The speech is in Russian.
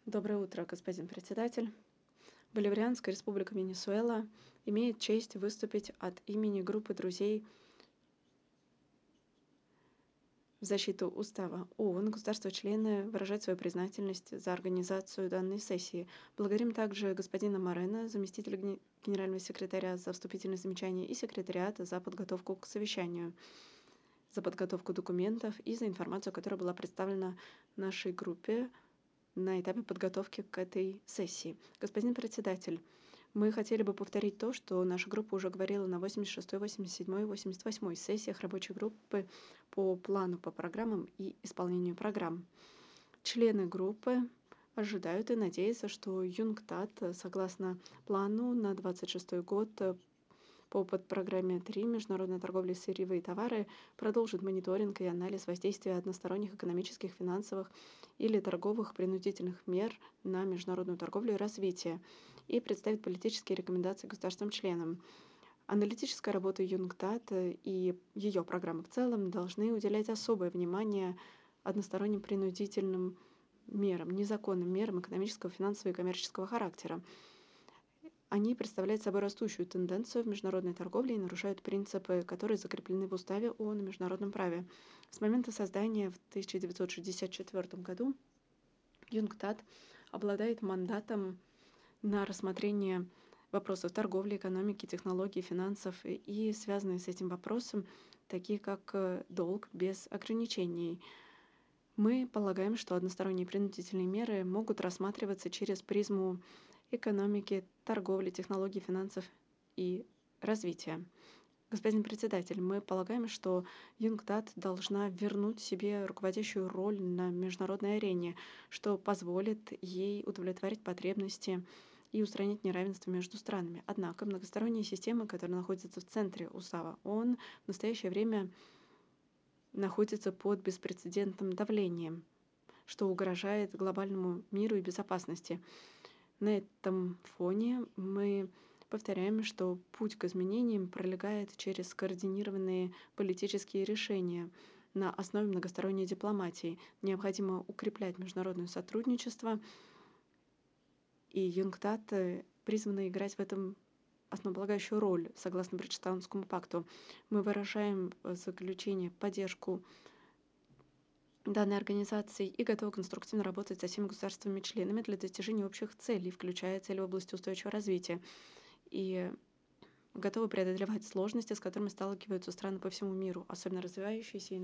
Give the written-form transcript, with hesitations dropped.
Доброе утро, господин председатель. Боливарианская республика Венесуэла имеет честь выступить от имени группы друзей в защиту Устава ООН. Государства-члены выражают свою признательность за организацию данной сессии. Благодарим также господина Морено, заместителя генерального секретаря, за вступительные замечания и секретариата за подготовку к совещанию, за подготовку документов и за информацию, которая была представлена нашей группе на этапе подготовки к этой сессии. Господин председатель, мы хотели бы повторить то, что наша группа уже говорила на 86-й, 87-й и 88-й сессиях рабочей группы по плану, по программам и исполнению программ. Члены группы ожидают и надеются, что ЮНКТАД, согласно плану на 26 год, по подпрограмме 3 «Международная торговля и сырьевые товары» продолжит мониторинг и анализ воздействия односторонних экономических, финансовых или торговых принудительных мер на международную торговлю и развитие и представит политические рекомендации государствам-членам. Аналитическая работа ЮНКТАД и ее программы в целом должны уделять особое внимание односторонним принудительным мерам, незаконным мерам экономического, финансового и коммерческого характера. Они представляют собой растущую тенденцию в международной торговле и нарушают принципы, которые закреплены в Уставе ООН и международном праве. С момента создания в 1964 году ЮНКТАД обладает мандатом на рассмотрение вопросов торговли, экономики, технологий, финансов и связанные с этим вопросом, такие как долг без ограничений. Мы полагаем, что односторонние принудительные меры могут рассматриваться через призму экономики, торговли, технологий, финансов и развития. Господин председатель, мы полагаем, что ЮНКТАД должна вернуть себе руководящую роль на международной арене, что позволит ей удовлетворить потребности и устранить неравенство между странами. Однако многосторонние системы, которые находятся в центре Устава ООН, в настоящее время находятся под беспрецедентным давлением, что угрожает глобальному миру и безопасности. На этом фоне мы повторяем, что путь к изменениям пролегает через скоординированные политические решения на основе многосторонней дипломатии. Необходимо укреплять международное сотрудничество, и ЮНКТАД призвана играть в этом основополагающую роль, согласно Бриджтаунскому пакту. Мы выражаем в заключение поддержку данной организации и готовы конструктивно работать со всеми государствами-членами для достижения общих целей, включая цели в области устойчивого развития, и готовы преодолевать сложности, с которыми сталкиваются страны по всему миру, особенно развивающиеся и